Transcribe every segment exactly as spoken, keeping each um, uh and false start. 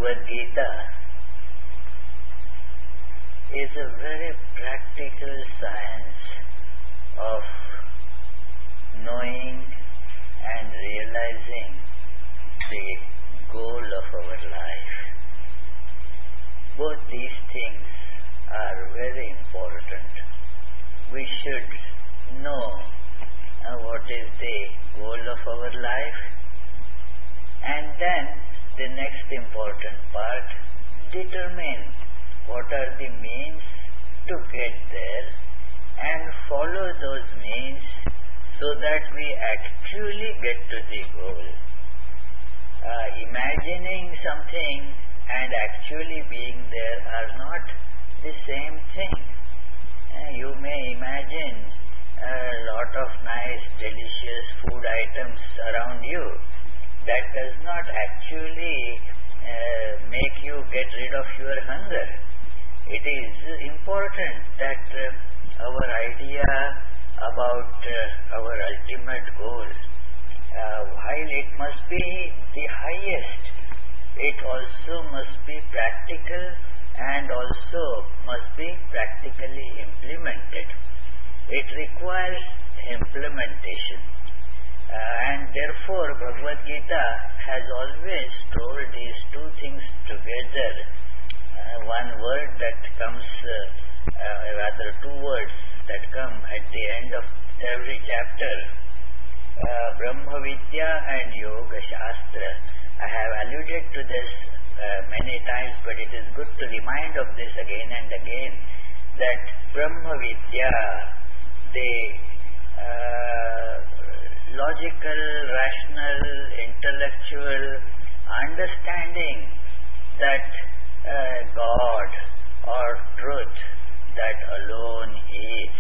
Bhagavad Gita is a very practical science of knowing and realizing the goal of our life. Both these things are very important. We should know uh, what is the goal of our life, and then the next important part, determine what are the means to get there and follow those means so that we actually get to the goal. Uh, imagining something and actually being there are not the same thing. Uh, you may imagine a lot of nice, delicious food items around you. That does not actually uh, make you get rid of your hunger. It is important that uh, our idea about uh, our ultimate goal, uh, while it must be the highest, it also must be practical and also must be practically implemented. It requires implementation. Uh, and therefore Bhagavad Gita has always told these two things together. Uh, one word that comes, uh, uh, rather two words that come at the end of every chapter, uh, Brahma Vidya and Yoga Shastra. I have alluded to this uh, many times, but it is good to remind of this again and again, that Brahma Vidya, the uh, logical, rational, intellectual understanding that uh, God or truth that alone is,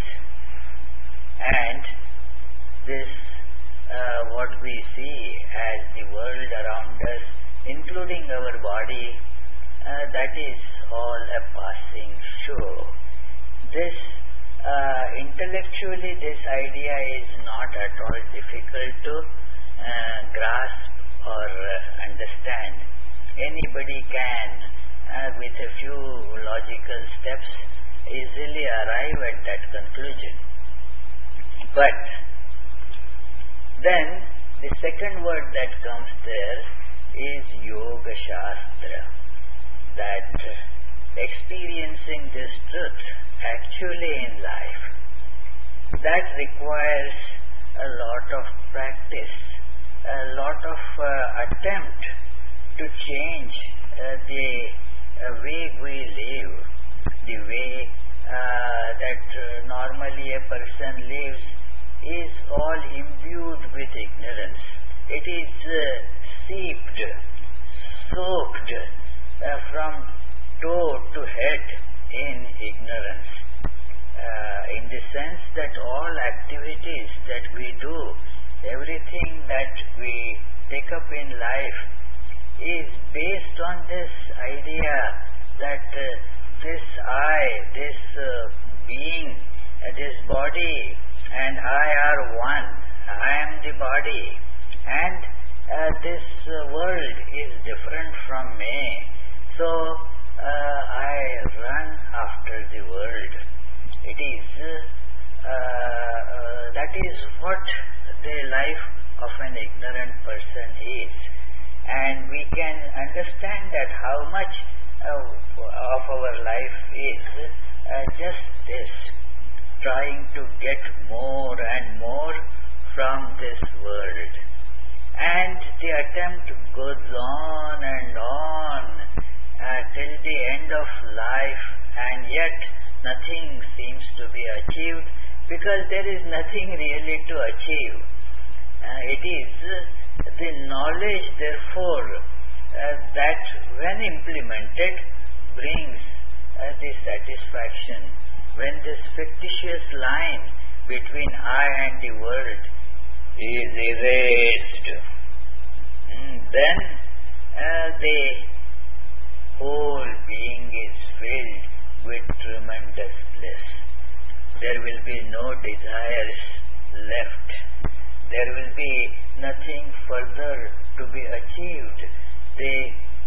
and this uh, what we see as the world around us, including our body, uh, that is all a passing show. This uh, intellectually this idea is not at all difficult to uh, grasp or uh, understand. Anybody can, uh, with a few logical steps, easily arrive at that conclusion. But then the second word that comes there is Yoga Shastra, that experiencing this truth actually in life, that requires a lot of practice, a lot of uh, attempt to change uh, the uh, way we live, the way uh, that uh, normally a person lives is all imbued with ignorance. It is uh, seeped, soaked uh, from toe to head in ignorance. Uh, in the sense that all activities that we do, everything that we take up in life is based on this idea that uh, this I, this uh, being, uh, this body and I are one. I am the body, and uh, this uh, world is different from me. So uh, I run after the world. It is uh, uh, that is what the life of an ignorant person is, and we can understand that how much uh, of our life is uh, just this, trying to get more and more from this world, and the attempt goes on and on uh, till the end of life, and yet nothing seems to be achieved, because there is nothing really to achieve. Uh, it is uh, the knowledge, therefore, uh, that when implemented brings uh, the satisfaction. When this fictitious line between I and the world is erased, mm, then uh, the whole being is filled with tremendous bliss. There will be no desires left. There will be nothing further to be achieved. The uh,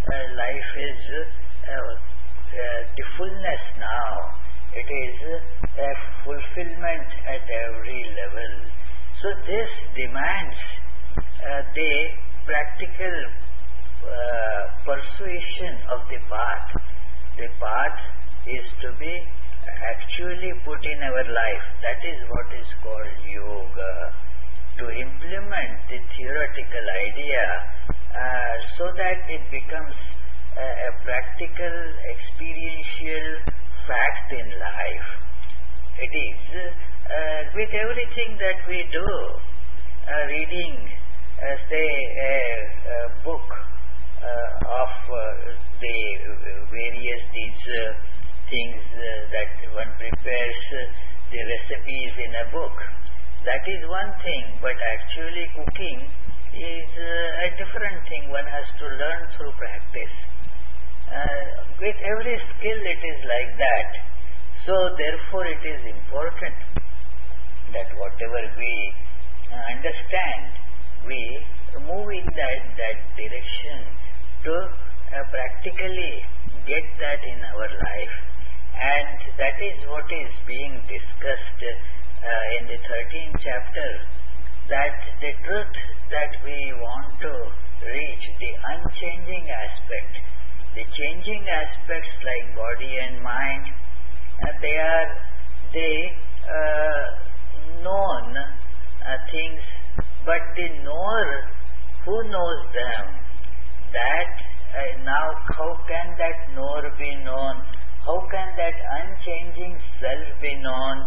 life is uh, uh, the fullness now. It is a fulfillment at every level. So this demands uh, the practical uh, persuasion of the path. The path is to be actually put in our life. That is what is called yoga. To implement the theoretical idea uh, so that it becomes a, a practical, experiential fact in life. It is uh, with everything that we do, uh, reading, uh, say, a, a book uh, of uh, the various these uh, things uh, that one prepares, uh, the recipes in a book. That is one thing, but actually cooking is uh, a different thing. One has to learn through practice. Uh, with every skill it is like that. So therefore it is important that whatever we uh, understand, we move in that, that direction to uh, practically get that in our life. And that is what is being discussed uh, in the thirteenth chapter, that the truth that we want to reach, the unchanging aspect, the changing aspects like body and mind, uh, they are the uh, known uh, things, but the knower, who knows them? That uh, now how can that knower be known? How can that unchanging self be known?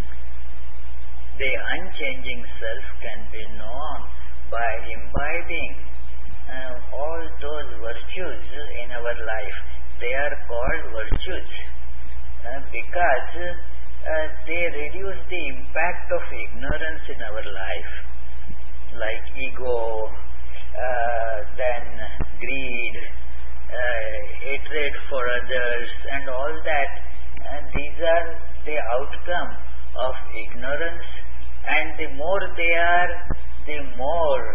The unchanging self can be known by imbibing uh, all those virtues in our life. They are called virtues uh, because uh, they reduce the impact of ignorance in our life, like ego, uh, then greed, uh, hatred for others, and all that. And these are the outcome of ignorance, and the more they are, the more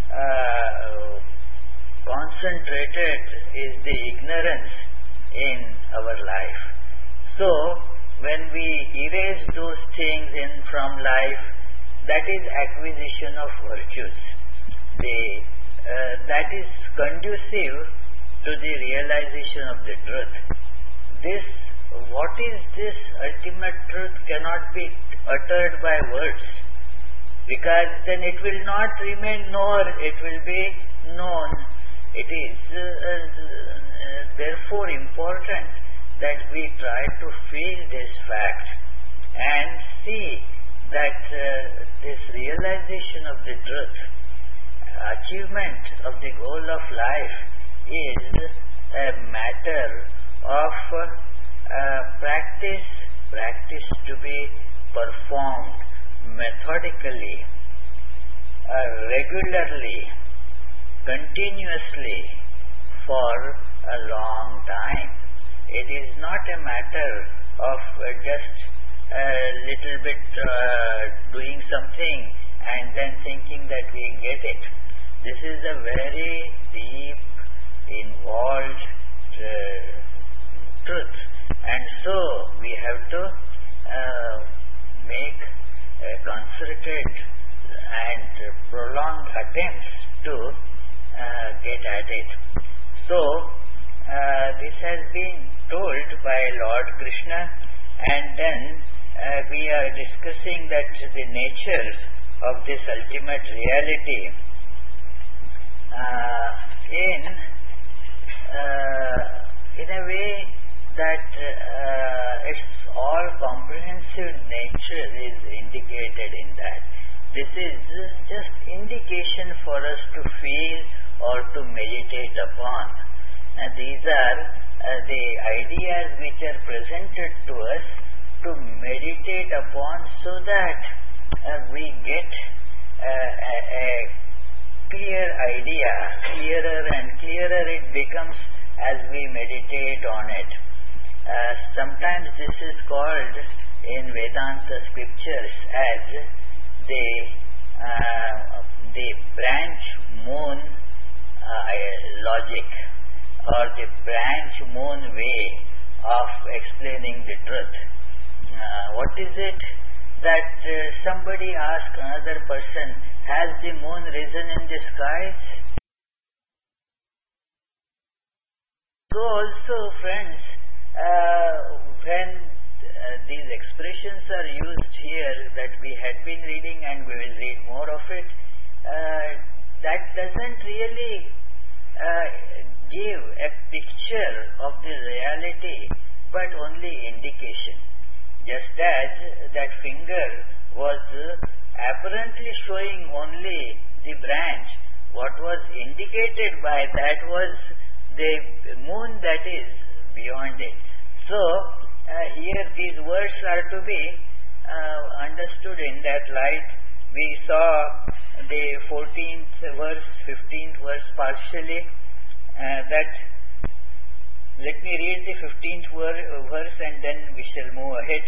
uh, concentrated is the ignorance in our life. So when we erase those things in from life, that is acquisition of virtues. The, uh, that is conducive to the realization of the truth. This, what is this ultimate truth cannot be uttered by words, because then it will not remain known, it will be known. It is uh, uh, therefore important that we try to feel this fact and see that uh, this realization of the truth, achievement of the goal of life, is a matter of uh, practice, practice to be performed methodically, uh, regularly, continuously, for a long time. It is not a matter of uh, just a little bit uh, doing something and then thinking that we get it. This is a very deep, involved uh, truth, and so we have to uh, make uh, concerted and prolonged attempts to uh, get at it. So uh, this has been told by Lord Krishna, and then uh, we are discussing that the nature of this ultimate reality uh, in uh, in a way that uh, its all comprehensive nature is indicated in that. This is just indication for us to feel or to meditate upon. And these are uh, the ideas which are presented to us to meditate upon, so that uh, we get uh, a, a clear idea, clearer and clearer it becomes as we meditate on it. Uh, sometimes this is called in Vedanta scriptures as the uh, the branch moon uh, logic, or the branch moon way of explaining the truth. Uh, what is it that uh, somebody asks another person, has the moon risen in the skies? So also, friends, uh, when uh, these expressions are used here that we had been reading and we will read more of it, uh, that doesn't really uh, give a picture of the reality but only indication. Just as that finger was apparently showing only the branch, what was indicated by that was the moon that is beyond it. So, uh, here these words are to be uh, understood in that light. We saw the fourteenth verse, fifteenth verse partially. Uh, that let me read the fifteenth verse and then we shall move ahead.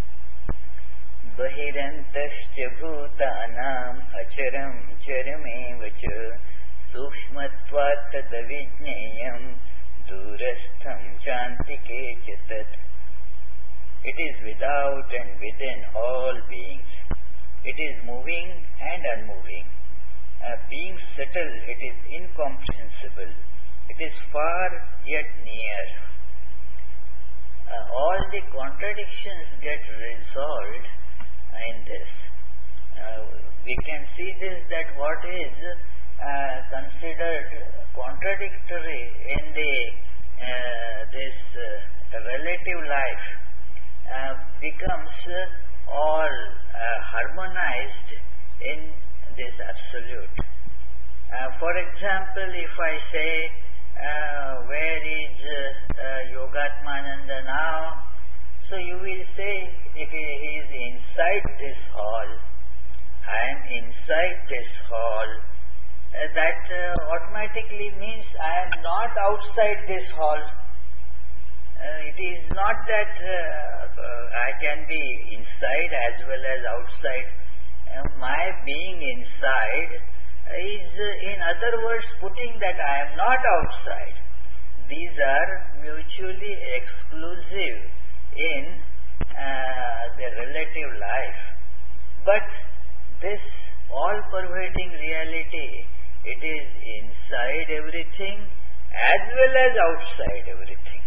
Bahirantascha bhutanam acharam charameva cha sukshmatvat tadavijneyam durastham chantike chatat. It is without and within all beings. It is moving and unmoving. Uh, being subtle, it is incomprehensible. It is far yet near. Uh, all the contradictions get resolved in this. Uh, we can see this, that what is uh, considered contradictory in the uh, this uh, relative life uh, becomes uh, all uh, harmonized in this absolute. Uh, for example, if I say, uh, where is uh, uh, Yogatmananda now? So you will say, if he is inside this hall, I am inside this hall, uh, that uh, automatically means I am not outside this hall. Uh, it is not that uh, uh, I can be inside as well as outside. Uh, my being inside is, uh, in other words, putting that I am not outside. These are mutually exclusive in uh, the relative life. But this all-pervading reality, it is inside everything as well as outside everything.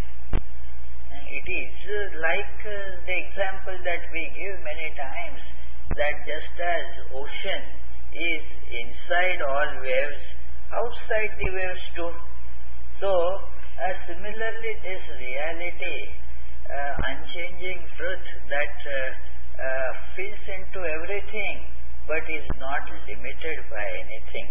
It is like uh, the example that we give many times, that just as ocean is inside all waves, outside the waves too. So, uh, similarly this reality, uh, unchanging truth that uh, uh, fills into everything but is not limited by anything,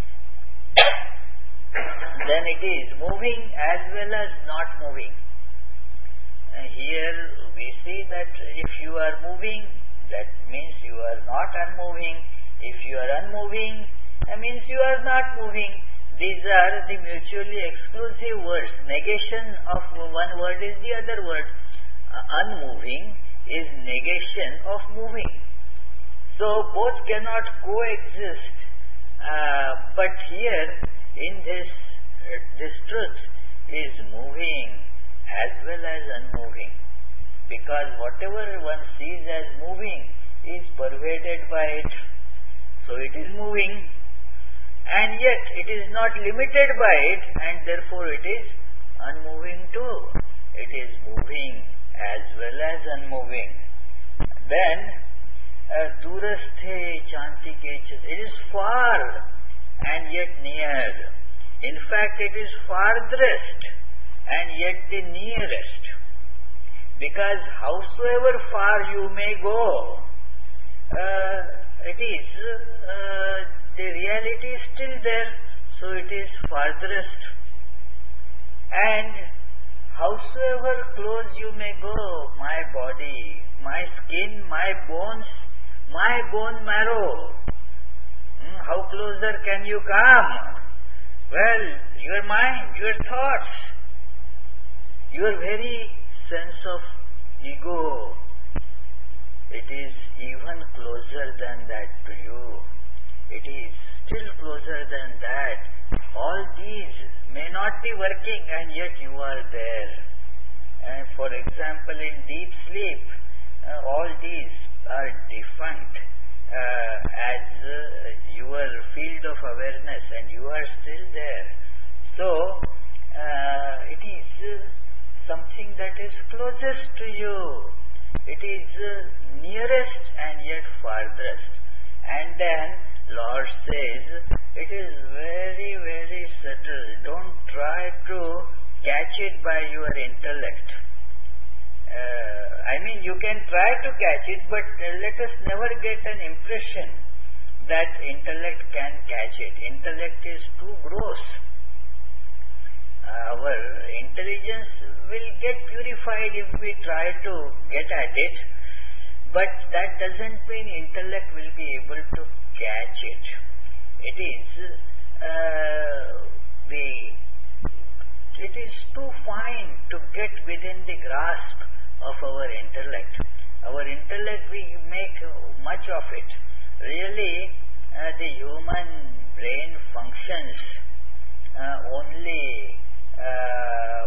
then it is moving as well as not moving. Uh, here we see that if you are moving, that means you are not unmoving. If you are unmoving, that means you are not moving. These are the mutually exclusive words. Negation of one word is the other word. Uh, unmoving is negation of moving. So both cannot coexist. Uh, but here in this, uh, this truth is moving as well as unmoving, because whatever one sees as moving is pervaded by it, so it is moving, and yet it is not limited by it, and therefore it is unmoving too. It is moving as well as unmoving. Then durasthe chantike chit, it is far and yet near. In fact, it is farthest and yet the nearest, because howsoever far you may go, uh, it is uh, the reality is still there, so it is farthest. And howsoever close you may go, my body, my skin, my bones, my bone marrow, hmm, how closer can you come? Well, your mind, your thoughts, your very sense of ego, it is even closer than that to you. It is still closer than that. All these may not be working and yet you are there. And for example, in deep sleep, uh, all these are defunct uh, as uh, your field of awareness and you are still there. So, uh, it is uh, something that is closest to you. It is uh, nearest and yet farthest. And then Lord says, it is very, very subtle. Don't try to catch it by your intellect. Uh, I mean, you can try to catch it, but uh, let us never get an impression that intellect can catch it. Intellect is too gross. Uh, our intelligence will get purified if we try to get at it, but that doesn't mean intellect will be able to catch it. It is uh, the it is too fine to get within the grasp of our intellect. Our intellect, we make much of it. Really, uh, the human brain functions uh, only uh,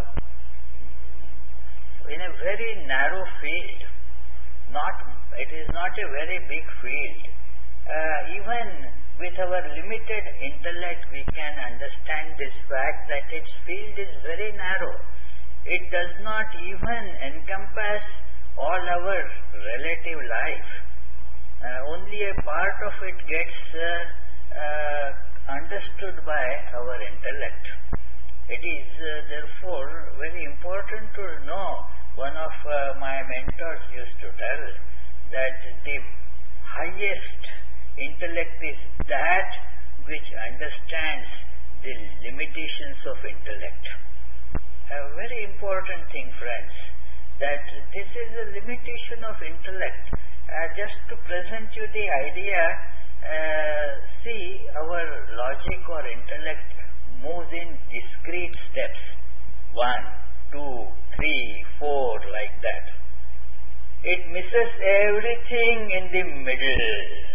in a very narrow field. Not, it is not a very big field. Uh, even with our limited intellect, we can understand this fact that its field is very narrow. It does not even encompass all our relative life. Uh, only a part of it gets uh, uh, understood by our intellect. It is uh, therefore very important to know. One of uh, my mentors used to tell that the highest intellect is that which understands the limitations of intellect. A very important thing, friends, that this is a limitation of intellect. Uh, just to present you the idea, uh, see, our logic or intellect moves in discrete steps. One, two, three, four, like that. It misses everything in the middle.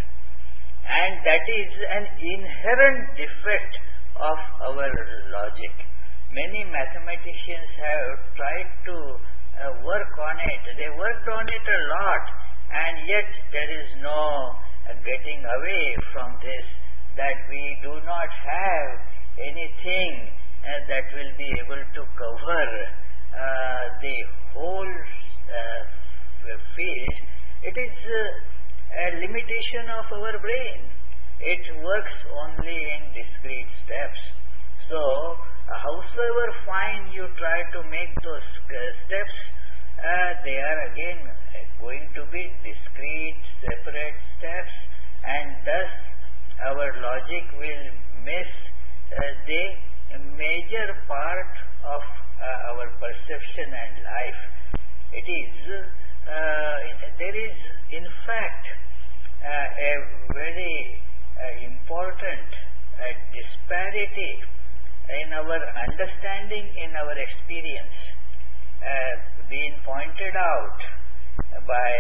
And that is an inherent defect of our logic. Many mathematicians have tried to uh, work on it. They worked on it a lot, and yet there is no uh, getting away from this, that we do not have anything uh, that will be able to cover uh, the whole uh, field. It is uh, a limitation of our brain. It works only in discrete steps. So, uh, howsoever fine you try to make those uh, steps, uh, they are again uh, going to be discrete, separate steps, and thus our logic will miss uh, the major part of uh, our perception and life. It is, uh, there is in fact uh, a very uh, important uh, disparity in our understanding, in our experience, uh, being pointed out by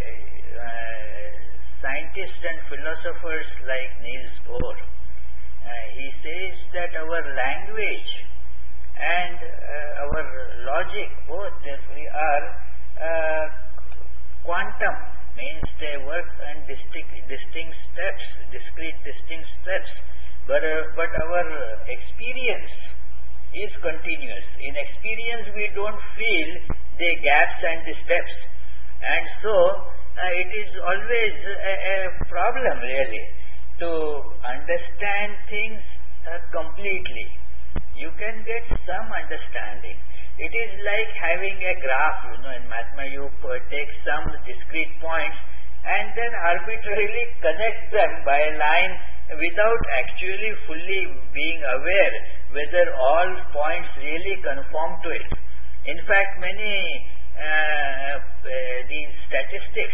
uh, scientists and philosophers like Niels Bohr. Uh, he says that our language and uh, our logic both therefore are uh, quantum, means they work in distinct, distinct steps, discrete distinct steps, but, uh, but our experience is continuous. In experience we don't feel the gaps and the steps, and so uh, it is always a, a problem really to understand things uh, completely. You can get some understanding. It is like having a graph, you know, in mathematics you uh, take some discrete points and then arbitrarily connect them by a line without actually fully being aware whether all points really conform to it. In fact, many uh, uh, these statistics,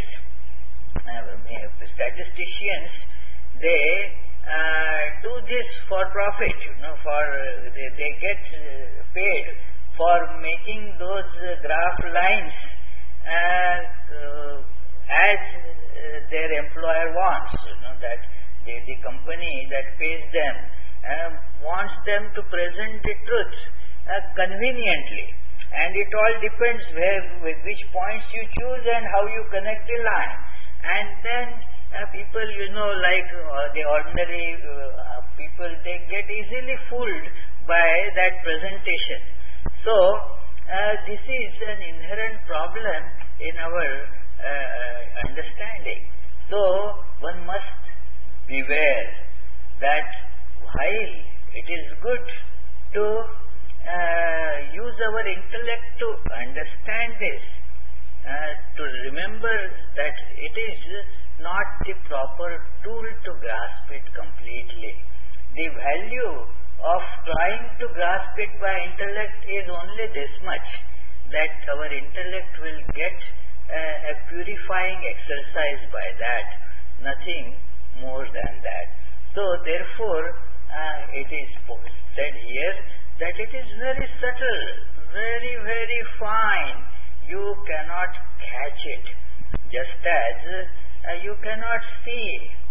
uh, statisticians, they uh, do this for profit, you know, for uh, they, they get uh, paid for making those uh, graph lines uh, uh, as uh, their employer wants, you know, that the, the company that pays them uh, wants them to present the truth uh, conveniently. And it all depends where, with which points you choose and how you connect the line. And then uh, people, you know, like uh, the ordinary uh, people, they get easily fooled by that presentation. So, uh, this is an inherent problem in our uh, understanding. So, one must beware that while it is good to uh, use our intellect to understand this, uh, to remember that it is not the proper tool to grasp it completely. The value of trying to grasp it by intellect is only this much, that our intellect will get uh, a purifying exercise by that, nothing more than that. So therefore uh, it is said here that it is very subtle, very very fine. You cannot catch it, just as uh, you cannot see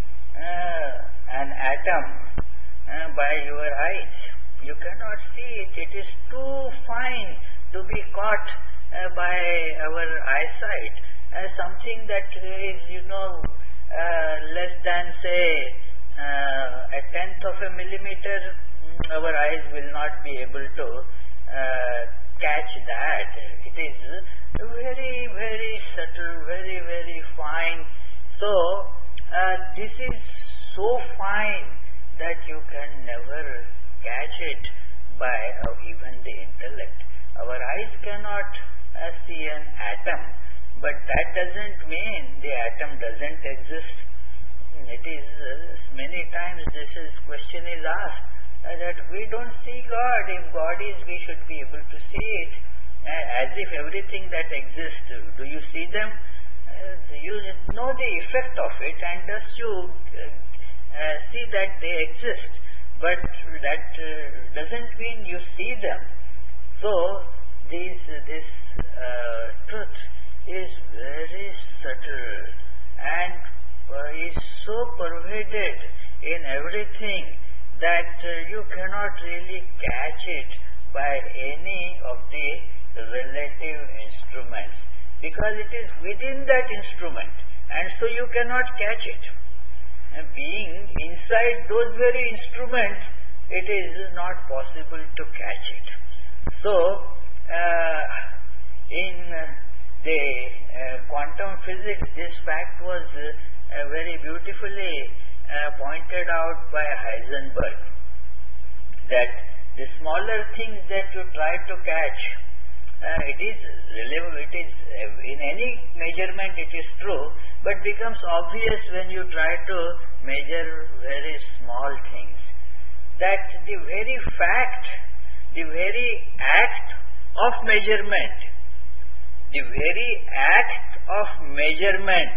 uh, an atom uh, by your eyes. You cannot see it. It is too fine to be caught uh, by our eyesight. Uh, something that is, you know, uh, less than say uh, a tenth of a millimeter, our eyes will not be able to uh, catch that. It is very, very subtle, very, very fine. So, uh, this is so fine that you can never catch it by uh, even the intellect. Our eyes cannot uh, see an atom, but that doesn't mean the atom doesn't exist. It is uh, many times this is question is asked uh, that we don't see God. If God is, we should be able to see it, uh, as if everything that exists. Do you see them? Uh, you know the effect of it, and thus you uh, uh, see that they exist. But that uh, doesn't mean you see them. So this this uh, truth is very subtle and uh, is so pervaded in everything that uh, you cannot really catch it by any of the relative instruments, because it is within that instrument, and so you cannot catch it. And being inside those very instruments, it is not possible to catch it. So, uh, in the uh, quantum physics, this fact was uh, very beautifully uh, pointed out by Heisenberg, that the smaller things that you try to catch, uh, it is relevant, it is uh, in any measurement it is true, but becomes obvious when you try to measure very small things, that the very fact, the very act of measurement, the very act of measurement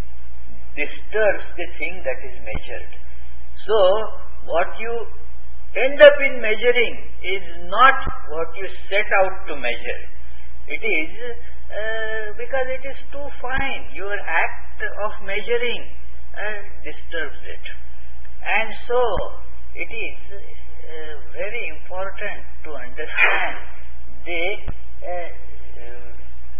disturbs the thing that is measured. So, what you end up in measuring is not what you set out to measure. It is uh, because it is too fine. Your act of measuring uh, disturbs it. And so, it is uh, very important to understand the uh, uh,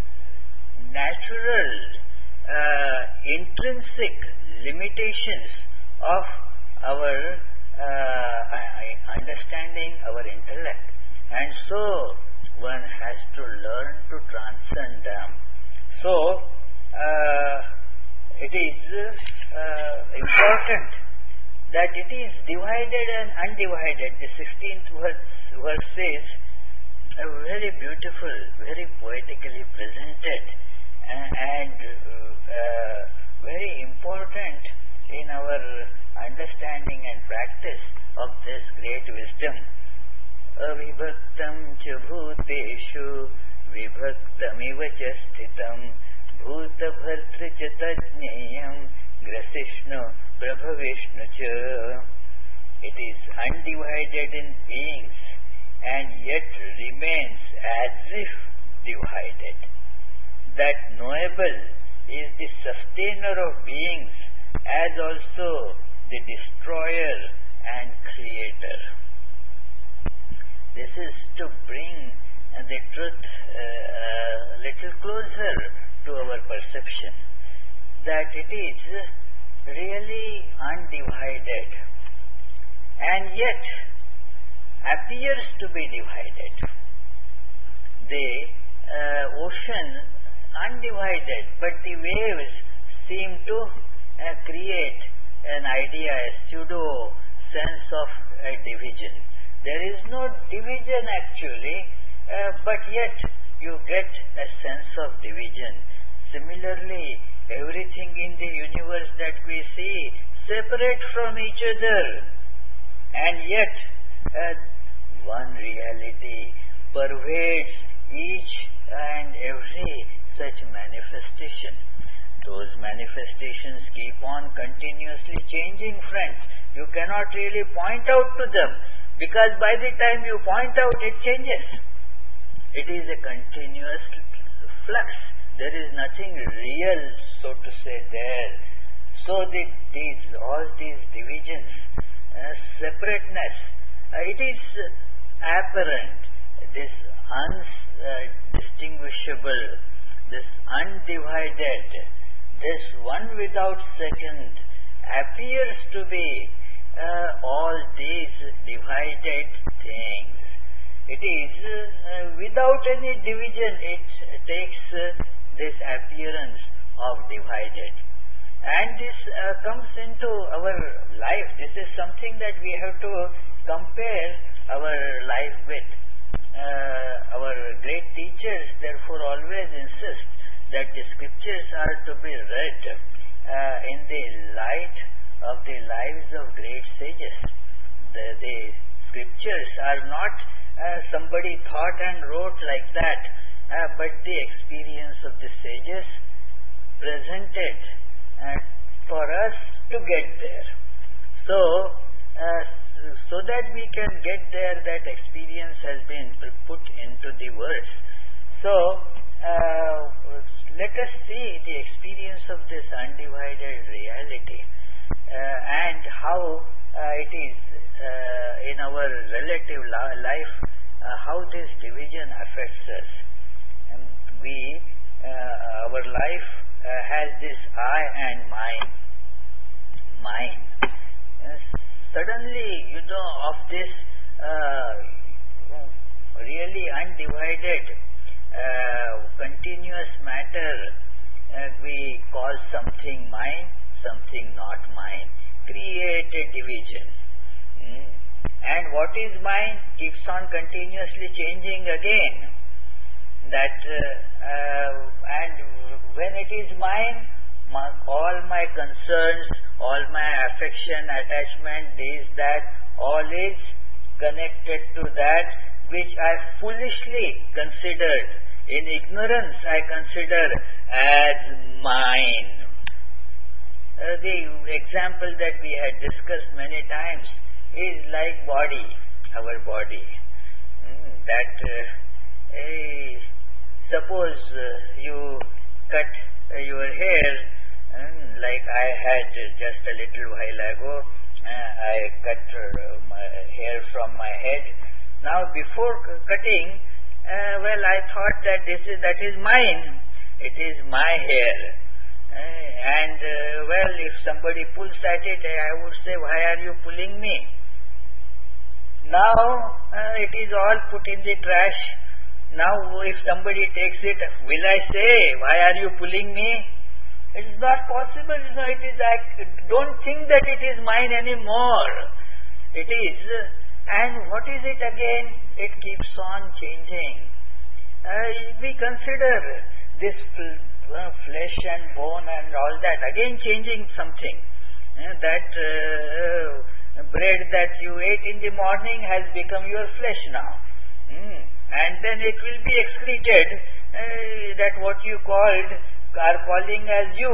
natural uh, intrinsic limitations of our uh, understanding, our intellect, and so one has to learn to transcend them. So uh, it is uh, important that it is divided and undivided. The sixteenth verse, verse says, uh, very beautiful, very poetically presented, and, and uh, very important in our understanding and practice of this great wisdom. Avibhaktam cha bhuteshu vibhaktamiva cha sthitam bhuta bhartra cha tajneyam grasishnu prabhavishnu cha. It is undivided in beings and yet remains as if divided. That knowable is the sustainer of beings, as also the destroyer and creator. This is to bring the truth a uh, little closer to our perception, that it is really undivided and yet appears to be divided. The uh, ocean undivided, but the waves seem to uh, create an idea, a pseudo sense of a division. There is no division actually, uh, but yet you get a sense of division. Similarly, everything in the universe that we see separate from each other, and yet uh, one reality pervades each and every such manifestation. Those manifestations keep on continuously changing, friends. You cannot really point out to them, because by the time you point out, it changes. It is a continuous flux. There is nothing real, so to say, there. So the, these, all these divisions, uh, separateness, uh, it is apparent, this undistinguishable, this undivided, this one without second appears to be uh, all these divided things. It is uh, without any division, it takes uh, this appearance of divided. And this uh, comes into our life. This is something that we have to compare our life with. Uh, our great teachers therefore always insist that the scriptures are to be read uh, in the light of the lives of great sages. The, the scriptures are not uh, somebody thought and wrote like that, uh, but the experience of the sages presented uh, for us to get there. So, uh, so that we can get there, that experience has been put into the words. So, uh, let us see the experience of this undivided reality uh, and how uh, it is uh, in our relative life, uh, how this division affects us. And we, uh, our life uh, has this I and mine. Mine. Uh, suddenly, you know, of this uh, really undivided Uh, continuous matter, uh, we call something mine, something not mine. Create a division. Mm. And what is mine keeps on continuously changing again. That uh, uh, and when it is mine, my, all my concerns, all my affection, attachment, this, that, all is connected to that which I foolishly considered, in ignorance I consider as mine. Uh, the example that we had discussed many times is like body, our body. Mm, that uh, eh, suppose uh, you cut uh, your hair, um, like I had just a little while ago, uh, I cut uh, my hair from my head. Now, before cutting, uh, well, I thought that this is that is mine. It is my hair, uh, and uh, well, if somebody pulls at it, I would say, "Why are you pulling me?" Now uh, it is all put in the trash. Now, if somebody takes it, will I say, "Why are you pulling me?" It is not possible. You know, it is. I don't think that it is mine anymore. It is. Uh, And what is it again? It keeps on changing. Uh, we consider this fl- uh, flesh and bone and all that, again changing something. Uh, that uh, bread that you ate in the morning has become your flesh now. Mm. And then it will be excreted, uh, that what you called, are calling as you.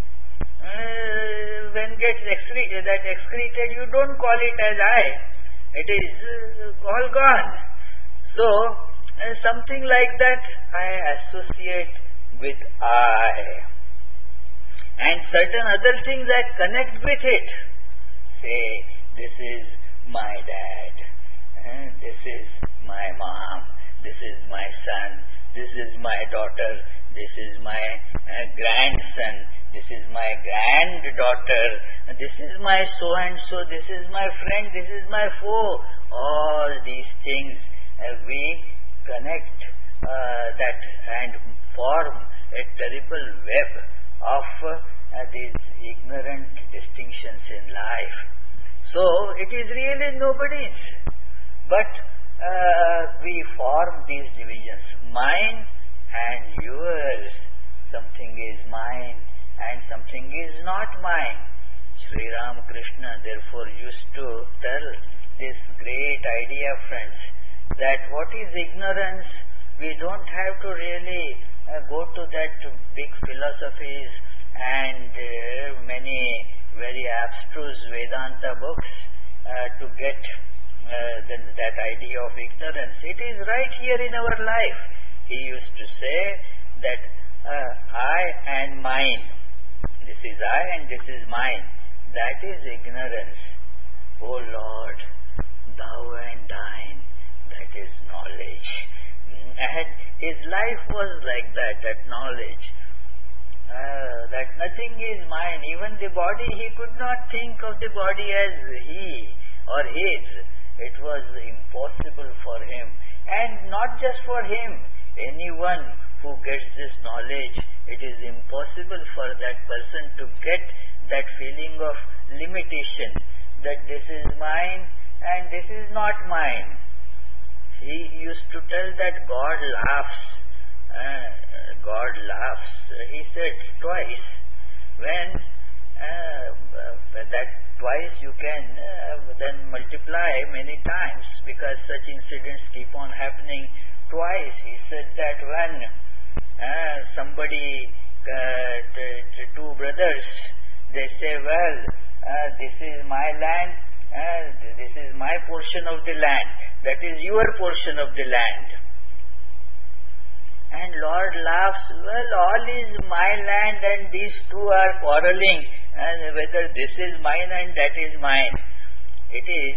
Uh, when gets excre- that excreted, you don't call it as I. It is uh, all gone. So, uh, something like that I associate with I. And certain other things I connect with it. say, this is my dad, uh, this is my mom, this is my son, this is my daughter, this is my uh, grandson, this is my granddaughter, this is my so-and-so, this is my friend, this is my foe. All these things uh, we connect uh, that and form a terrible web of uh, these ignorant distinctions in life. So it is really nobody's, but uh, we form these divisions, mine and yours. Something is mine and something is not mine. Sri Ramakrishna therefore used to tell this great idea, friends, that what is ignorance, we don't have to really uh, go to that big philosophies and uh, many very abstruse Vedanta books uh, to get uh, the, that idea of ignorance. It is right here in our life. He used to say that uh, I and mine, this is I and this is mine, that is ignorance. O Lord, thou and thine, that is knowledge. And his life was like that, that knowledge. Uh, that nothing is mine. Even the body, he could not think of the body as he or his. It was impossible for him. And not just for him, anyone who gets this knowledge, it is impossible for that person to get that feeling of limitation, that this is mine and this is not mine. He used to tell that God laughs. Uh, God laughs. He said twice. When uh, that twice you can uh, then multiply many times, because such incidents keep on happening twice. He said that when uh, somebody, uh, t- t- two brothers, they say, well, uh, this is my land, uh, this is my portion of the land, that is your portion of the land. And Lord laughs, well, all is my land and these two are quarreling, and whether this is mine and that is mine. It is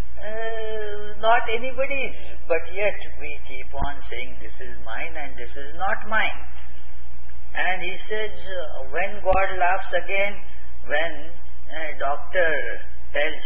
uh, not anybody's, but yet we keep on saying this is mine and this is not mine. And he says, uh, when God laughs again, when a doctor tells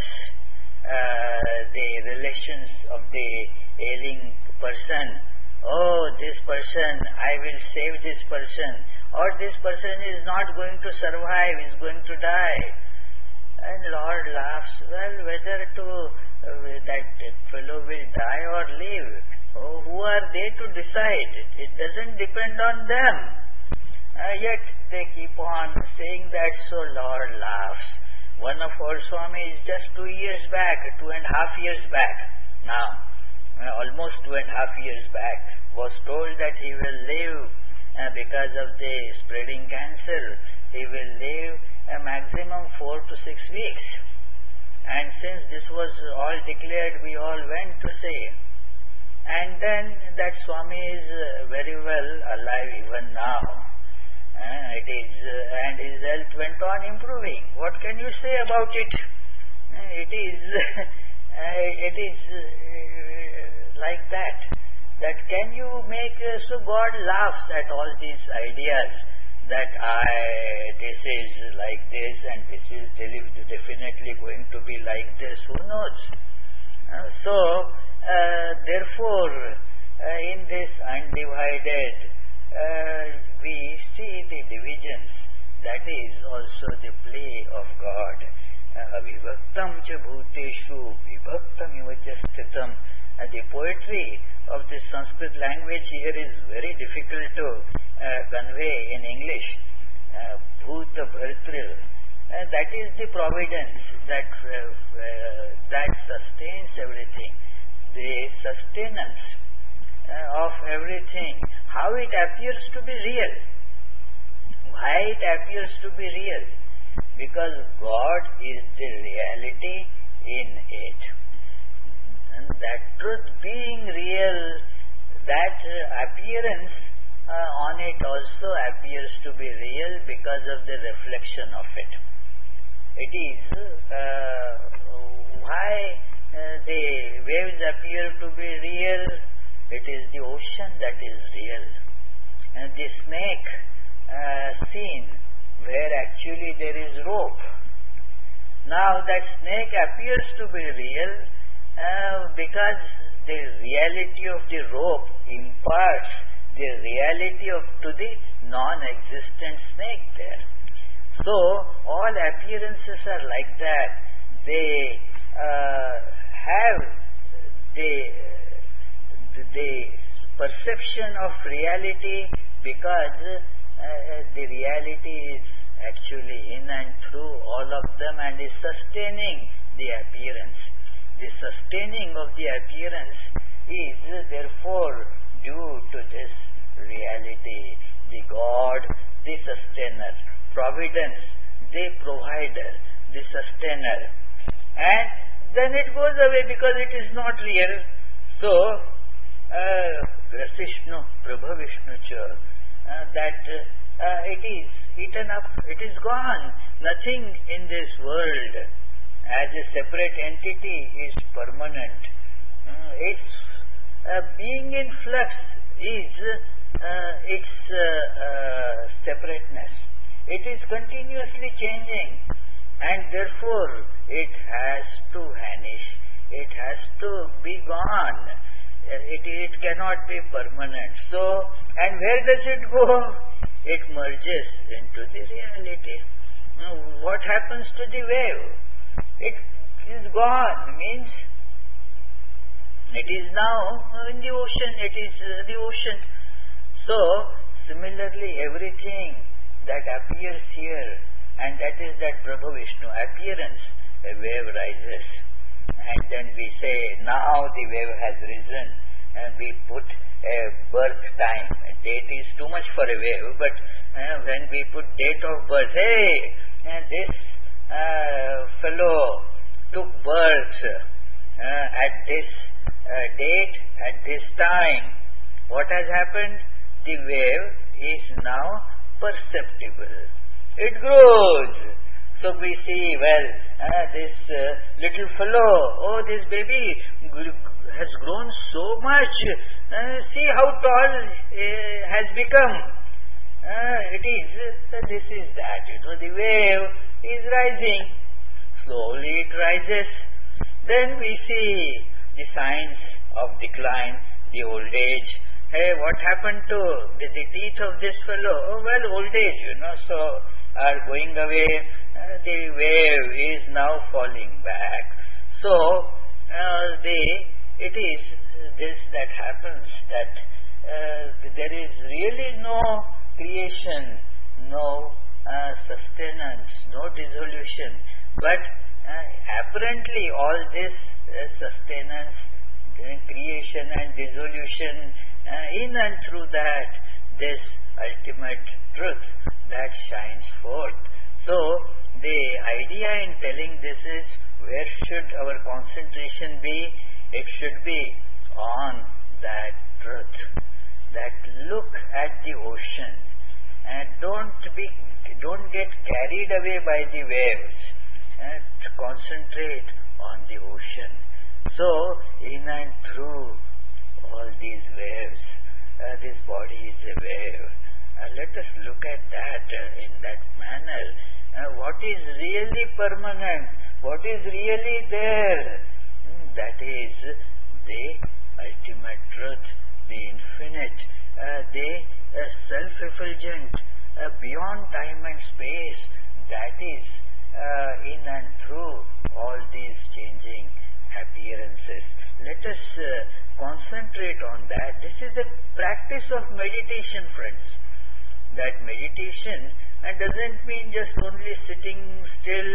uh, the relations of the ailing person, oh, this person, I will save this person, or this person is not going to survive, is going to die. And Lord laughs, well, whether to uh, that fellow will die or live, oh, who are they to decide? It, it doesn't depend on them. Uh, yet they keep on saying that, so Lord laughs. One of our Swamis just two years back, two and a half years back now, uh, almost two and a half years back, was told that he will live uh, because of the spreading cancer. He will live a maximum four to six weeks. And since this was all declared, we all went to see. And then that Swami is uh, very well alive even now. Uh, it is, uh, and his health went on improving. What can you say about it? Uh, it is, uh, it is uh, like that. That can you make, uh, so God laughs at all these ideas that I, this is like this and this is definitely going to be like this. Who knows? Uh, so, uh, therefore, uh, in this undivided, uh, we see the divisions. That is also the play of God. Avivaktam cha bhuteshu vibhaktam ivacha sthitam. The poetry of the Sanskrit language here is very difficult to uh, convey in English. Uh, Bhuta bhartri. Uh, that is the providence that uh, uh, that sustains everything. The sustenance uh, of everything. How it appears to be real. Why it appears to be real? Because God is the reality in it. And that truth being real, that uh, appearance uh, on it also appears to be real because of the reflection of it. it is uh, why uh, the waves appear to be real. It is the ocean that is real. And the snake uh, scene where actually there is rope. Now that snake appears to be real uh, because the reality of the rope imparts the reality of to the non-existent snake there. So all appearances are like that. They uh, have the, the perception of reality because uh, the reality is actually in and through all of them and is sustaining the appearance. The sustaining of the appearance is therefore due to this reality. The God, the sustainer. Providence, the provider, the sustainer. And then it goes away because it is not real. So, uh, Grasishnu, Prabha Vishnu cha, uh, that uh, it is eaten up, it is gone. Nothing in this world as a separate entity is permanent. Uh, its uh, being in flux is uh, its uh, uh, separateness. It is continuously changing and therefore it has to vanish. It has to be gone. It, it cannot be permanent. So, and where does it go? It merges into the reality. Now, what happens to the wave? It is gone, means it is now in the ocean, it is uh, the ocean. So, similarly everything that appears here, and that is that Prabhu Vishnu appearance, a wave rises. And then we say, now the wave has risen, and we put a birth time. A date is too much for a wave, but uh, when we put date of birth, hey, uh, this uh, fellow took birth uh, at this uh, date, at this time. What has happened? The wave is now perceptible. It grows. So we see, well, uh, this uh, little fellow, oh, this baby has grown so much. Uh, see how tall uh, has become. Uh, it is, uh, this is that. You know, the wave is rising. Slowly it rises. Then we see the signs of decline, the old age. Hey, what happened to the, the teeth of this fellow? Oh, well, old age, you know, so are going away. Uh, the wave is now falling back. So, uh, the it is this that happens, that uh, there is really no creation, no uh, sustenance, no dissolution. But uh, apparently all this uh, sustenance, creation and dissolution, uh, in and through that, this ultimate truth that shines forth. So, the idea in telling this is, where should our concentration be? It should be on that truth. That look at the ocean and don't be, don't get carried away by the waves. And concentrate on the ocean. So, in and through all these waves, uh, this body is a wave. Uh, let us look at that uh, in that manner. Uh, what is really permanent? What is really there? Mm, that is the ultimate truth, the infinite, uh, the uh, self-effulgent, uh, beyond time and space. That is uh, in and through all these changing appearances. Let us uh, concentrate on that. This is the practice of meditation, friends. That meditation uh, doesn't mean just only sitting still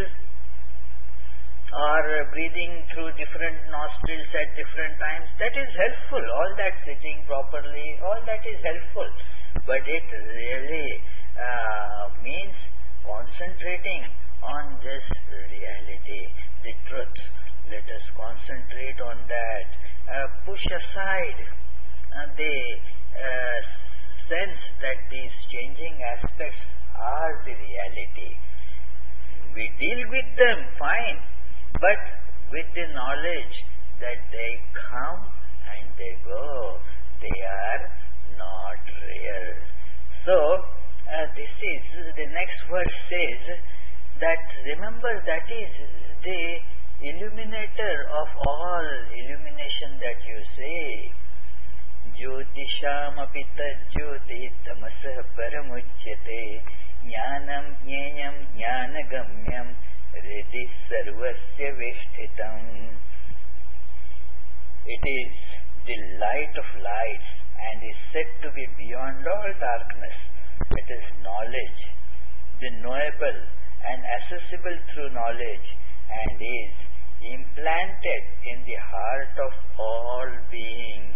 or uh, breathing through different nostrils at different times. That is helpful. All that sitting properly, all that is helpful. But it really uh, means concentrating on this reality, the truth. Let us concentrate on that. Uh, push aside uh, the uh, sense that these changing aspects are the reality. we deal with them, fine, but with the knowledge that they come and they go, they are not real. So, uh, this is, the next verse says that, remember, that is the illuminator of all illumination that you say. Jyotisham apita jyoti tamasah paramuchyate jnanam jneyam jnanagamyam riddhi sarvasya vishtitam. It is the light of lights and is said to be beyond all darkness. It is knowledge, the knowable and accessible through knowledge, and is implanted in the heart of all beings.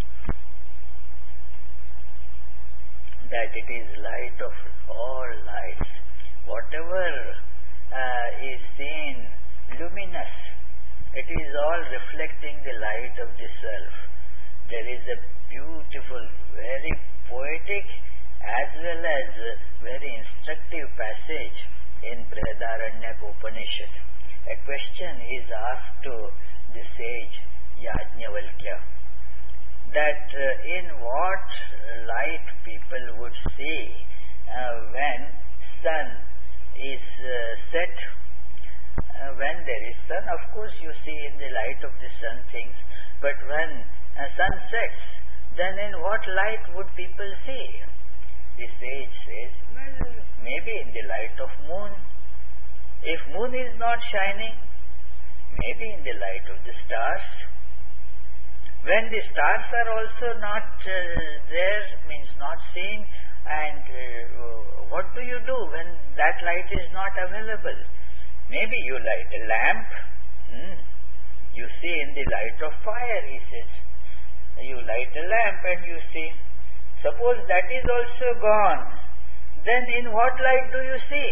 That it is light of all lights. Whatever uh, is seen luminous, it is all reflecting the light of the self. There is a beautiful, very poetic as well as very instructive passage in Brihadaranyaka Upanishad. A question is asked to the sage Yajnavalkya, that uh, in what light people would see uh, when sun is uh, set. Uh, when there is sun, of course you see in the light of the sun things, but when uh, sun sets, then in what light would people see? The sage says, well, maybe in the light of moon. If moon is not shining, maybe in the light of the stars. When the stars are also not uh, there, means not seen, and uh, what do you do when that light is not available? Maybe you light a lamp. Hmm. You see in the light of fire, he says. You light a lamp and you see. Suppose that is also gone. Then in what light do you see?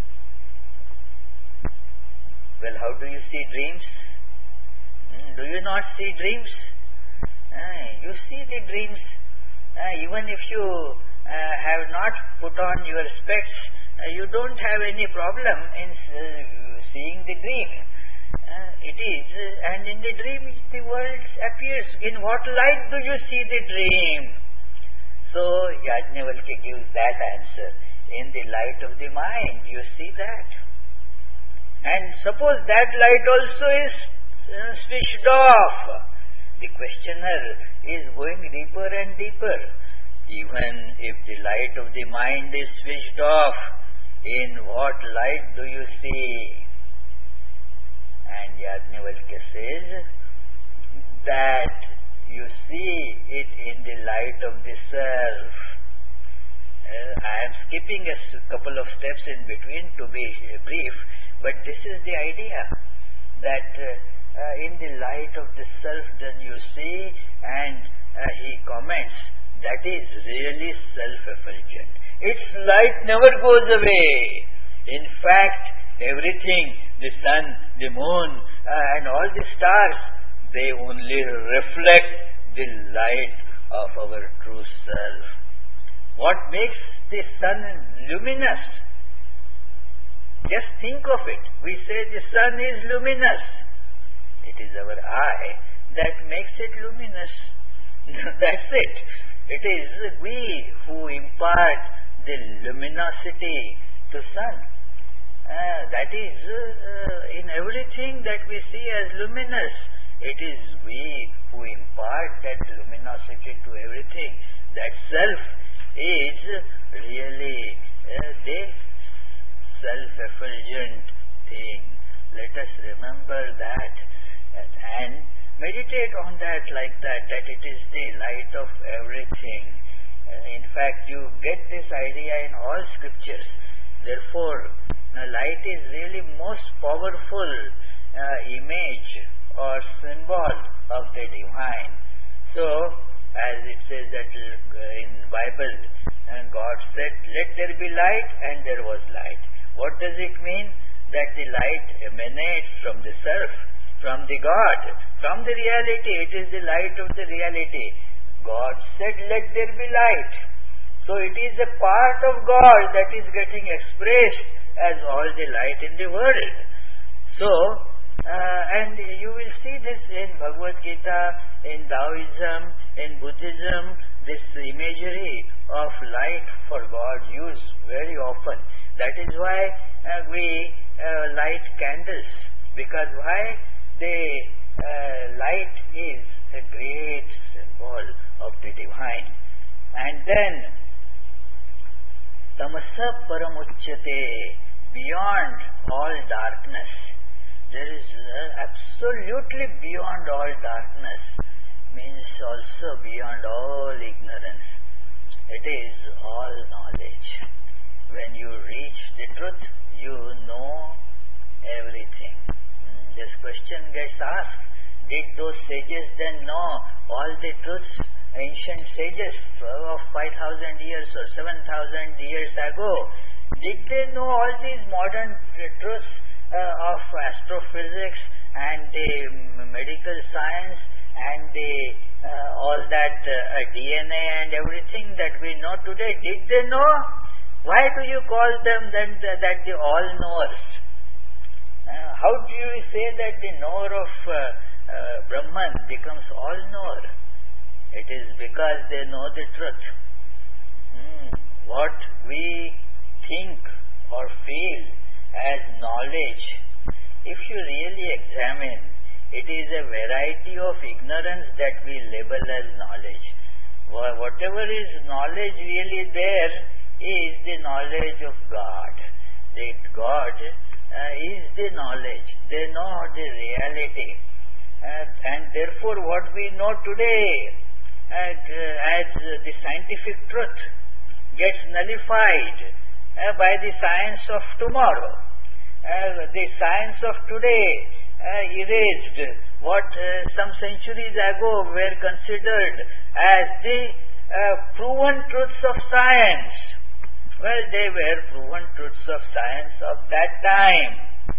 Well, how do you see dreams? Hmm. Do you not see dreams? Uh, you see the dreams. Uh, even if you uh, have not put on your specs, uh, you don't have any problem in uh, seeing the dream. Uh, it is, uh, and in the dream the world appears. In what light do you see the dream? So Yajnavalkya gives that answer. In the light of the mind, you see that. And suppose that light also is uh, switched off. The questioner is going deeper and deeper. Even if the light of the mind is switched off, in what light do you see? And Yajnavalkya says that you see it in the light of the self. Uh, I am skipping a couple of steps in between to be brief, but this is the idea that uh, Uh, in the light of the self then you see, and uh, he comments, that is really self-effulgent. Its light never goes away. In fact, everything, the sun, the moon, uh, and all the stars, they only reflect the light of our true self. What makes the sun luminous? Just think of it. We say the sun is luminous. It is our eye that makes it luminous. That's it. It is we who impart the luminosity to sun. Uh, that is uh, in everything that we see as luminous. It is we who impart that luminosity to everything. That self is really uh, the self-effulgent thing. Let us remember that. And meditate on that like that, that it is the light of everything. Uh, in fact, you get this idea in all scriptures. Therefore, uh, light is really most powerful uh, image or symbol of the divine. So, as it says that uh, in Bible, uh, God said, let there be light, and there was light. What does it mean? That the light emanates from the self, from the God, from the reality. It is the light of the reality. God said, let there be light. So it is a part of God that is getting expressed as all the light in the world. So, uh, and you will see this in Bhagavad Gita, in Taoism, in Buddhism, this imagery of light for God used very often. That is why uh, we uh, light candles, because why? The uh, light is a great symbol of the divine. And then, tamasa paramuchyate, beyond all darkness. There is uh, absolutely beyond all darkness, means also beyond all ignorance. It is all knowledge. When you reach the truth, you know everything. Hmm? This question gets asked, did those sages then know all the truths? Ancient sages of five thousand years or seven thousand years ago, did they know all these modern truths uh, of astrophysics and the medical science and the uh, all that uh, D N A and everything that we know today? Did they know? Why do you call them then the, that the all-knowers? Uh, how do you say that the knower of uh, uh, Brahman becomes all-knower? It is because they know the truth. Hmm. What we think or feel as knowledge, if you really examine, it is a variety of ignorance that we label as knowledge. Whatever is knowledge really there is the knowledge of God. That God uh, is the knowledge. They know the reality. Uh, and therefore what we know today uh, as uh, the scientific truth gets nullified uh, by the science of tomorrow. Uh, the science of today uh, erased what uh, some centuries ago were considered as the uh, proven truths of science. Well, they were proven truths of science of that time.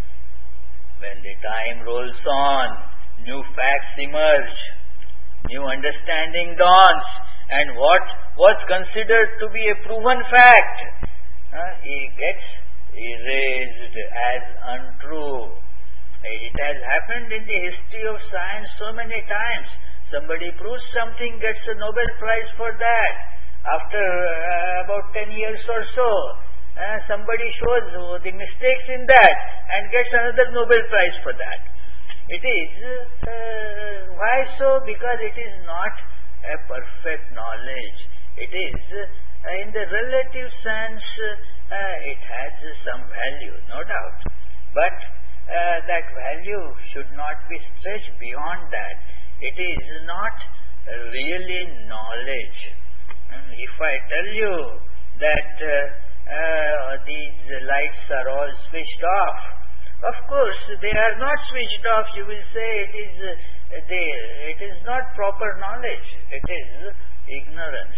When the time rolls on, new facts emerge, new understanding dawns, and what was considered to be a proven fact, uh, it gets erased as untrue. It has happened in the history of science so many times. Somebody proves something, gets a Nobel Prize for that. After uh, about ten years or so, uh, somebody shows uh, the mistakes in that and gets another Nobel Prize for that. It is, uh, why so? Because it is not a perfect knowledge. It is, uh, in the relative sense, uh, it has some value, no doubt. But uh, that value should not be stretched beyond that. It is not really knowledge. If I tell you that uh, uh, these lights are all switched off, of course they are not switched off. You will say it is uh, they, it is not proper knowledge. It is ignorance.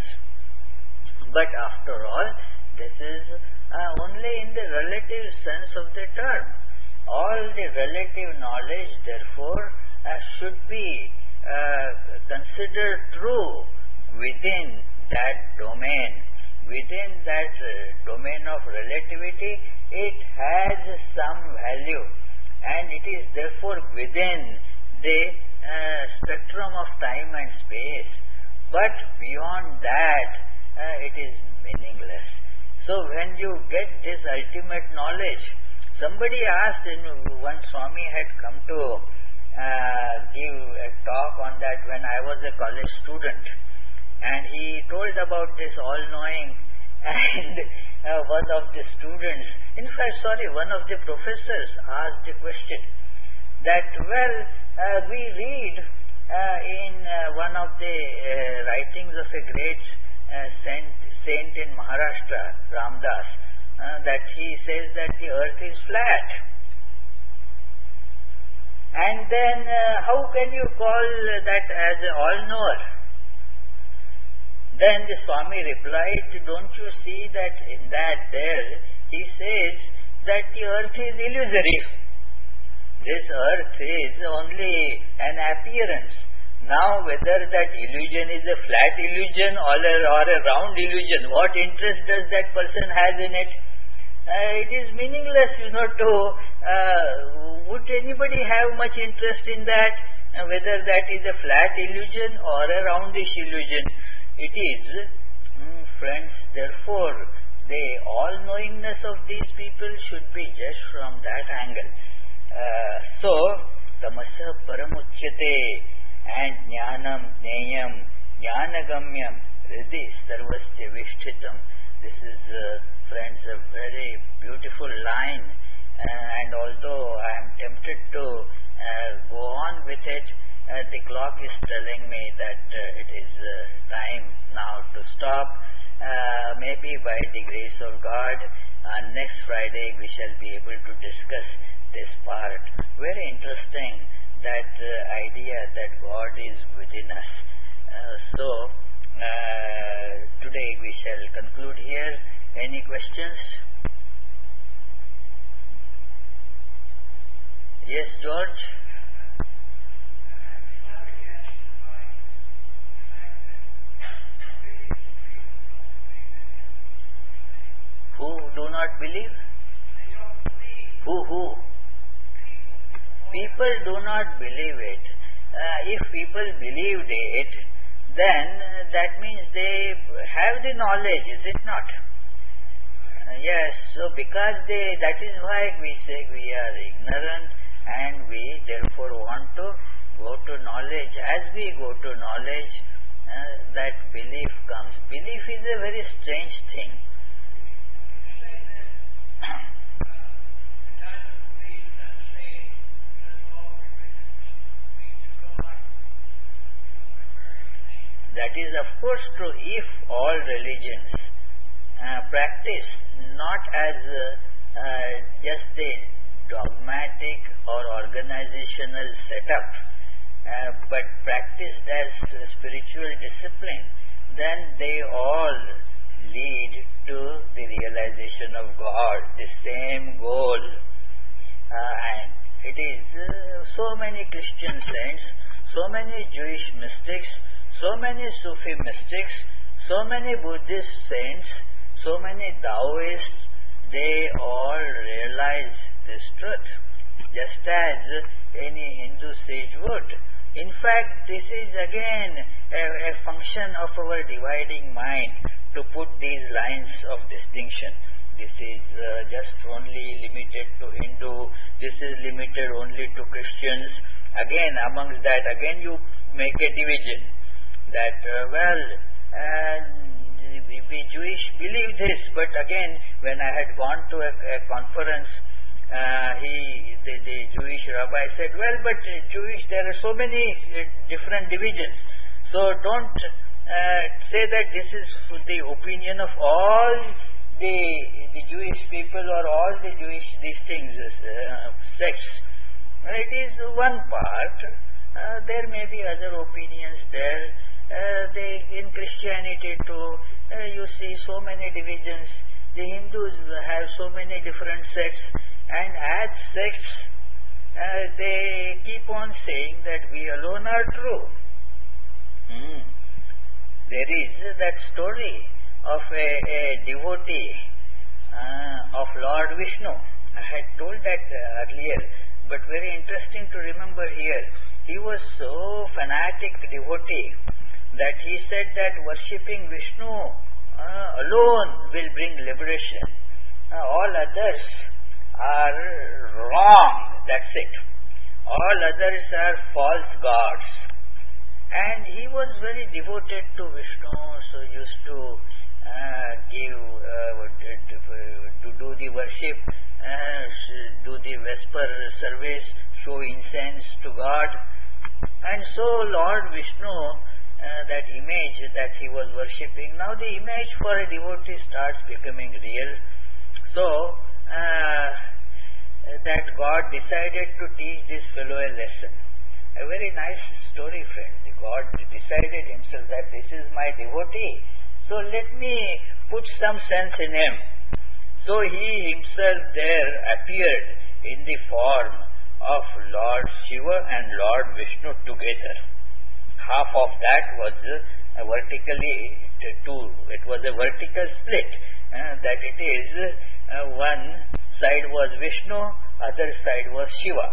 But after all, this is uh, only in the relative sense of the term. All the relative knowledge, therefore, uh, should be uh, considered true within that domain. Within that uh, domain of relativity, it has some value, and it is therefore within the uh, spectrum of time and space. But beyond that, uh, it is meaningless. So when you get this ultimate knowledge, somebody asked, in one Swami had come to uh, give a talk on that when I was a college student. And he told about this all-knowing, and uh, one of the students, in fact, sorry, one of the professors asked the question that, well, uh, we read uh, in uh, one of the uh, writings of a great uh, saint, saint in Maharashtra, Ramdas, uh, that he says that the earth is flat. And then uh, how can you call that as an all-knower? Then the Swami replied, don't you see that in that there, he says that the earth is illusory. This earth is only an appearance. Now whether that illusion is a flat illusion or a, or a round illusion, what interest does that person has in it? Uh, it is meaningless, you know, to, uh, would anybody have much interest in that, uh, whether that is a flat illusion or a roundish illusion? It is, mm, friends, therefore, the all-knowingness of these people should be just from that angle. Uh, so, tamasa paramuchyate and jnanam jneyam jnanagamyam hridi sarvasya vishthitam. This is, uh, friends, a very beautiful line, uh, and although I am tempted to uh, go on with it, uh, the clock is telling me that uh, it is uh, time now to stop. Uh, maybe by the grace of God, uh, next Friday we shall be able to discuss this part. Very interesting, that uh, idea that God is within us. Uh, so, uh, today we shall conclude here. Any questions? Yes, George? Who do not believe? Who, who? People do not believe it. Uh, if people believed it, then uh, that means they have the knowledge, is it not? Uh, yes, so because they, that is why we say we are ignorant, and we therefore want to go to knowledge. As we go to knowledge, uh, that belief comes. Belief is a very strange thing. That is of course true if all religions uh, practice not as uh, uh, just a dogmatic or organizational setup, uh, but practiced as spiritual discipline, then they all lead to the realization of God, the same goal. Uh, and it is uh, so many Christian saints, so many Jewish mystics, so many Sufi mystics, so many Buddhist saints, so many Taoists, they all realize this truth, just as any Hindu sage would. In fact, this is again a, a function of our dividing mind to put these lines of distinction. This is uh, just only limited to Hindu, this is limited only to Christians. Again, amongst that, again you make a division. That, uh, well, uh, we, we Jewish believe this, but again, when I had gone to a, a conference, uh, he, the, the Jewish rabbi said, well, but uh, Jewish, there are so many uh, different divisions. So don't uh, say that this is the opinion of all the, the Jewish people or all the Jewish these things, uh, sects. It is one part. Uh, there may be other opinions there. Uh, they, in Christianity too, uh, you see so many divisions. The Hindus have so many different sects, and as sects, uh, they keep on saying that we alone are true. Hmm. There is that story of a, a devotee uh, of Lord Vishnu. I had told that uh, earlier, but very interesting to remember here. He was so fanatic devotee that he said that worshipping Vishnu uh, alone will bring liberation. Uh, all others are wrong, that's it. All others are false gods. And he was very devoted to Vishnu, so used to uh, give, uh, to do the worship, uh, do the Vesper service, show incense to God. And so Lord Vishnu, Uh, that image that he was worshipping, now the image for a devotee starts becoming real. So, uh, that God decided to teach this fellow a lesson. A very nice story, friends. God decided himself that this is my devotee, so let me put some sense in him. So he himself there appeared in the form of Lord Shiva and Lord Vishnu together. Half of that was uh, vertically two. It was a vertical split. Uh, that it is uh, one side was Vishnu, other side was Shiva.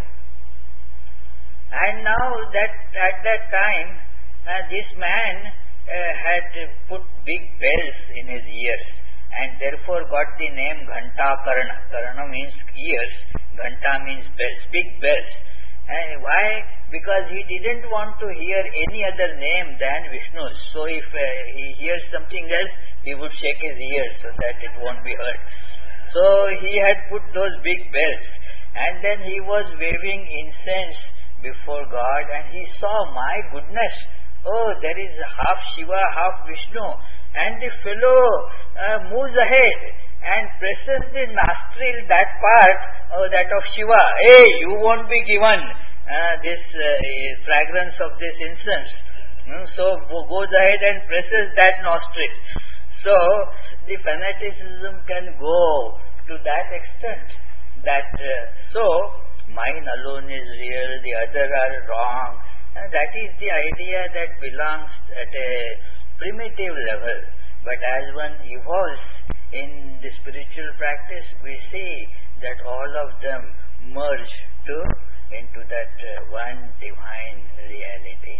And now that at that time, uh, this man uh, had put big bells in his ears and therefore got the name Ghanta Karna. Karna means ears, Ghanta means bells, big bells. And why? Because he didn't want to hear any other name than Vishnu's. So if uh, he hears something else, he would shake his ears so that it won't be heard. So he had put those big bells, and then he was waving incense before God, and he saw, my goodness, oh, there is half Shiva, half Vishnu, and the fellow uh, moves ahead and presses the nostril, that part, oh, that of Shiva. Hey, you won't be given uh, this uh, fragrance of this incense. Mm, so goes ahead and presses that nostril. So the fanaticism can go to that extent, that uh, so mine alone is real, the other are wrong. And that is the idea that belongs at a primitive level. But as one evolves in the spiritual practice, we see that all of them merge to into that uh, one divine reality.